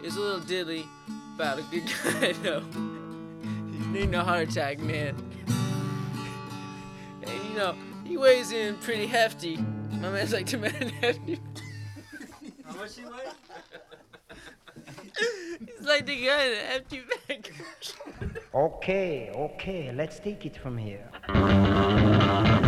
It's a little diddly about a good guy, though. Need no heart attack, man. And he weighs in pretty hefty. My man's like 2 men hefty. How much he weigh? He's like the guy in a hefty bag. Okay, let's take it from here.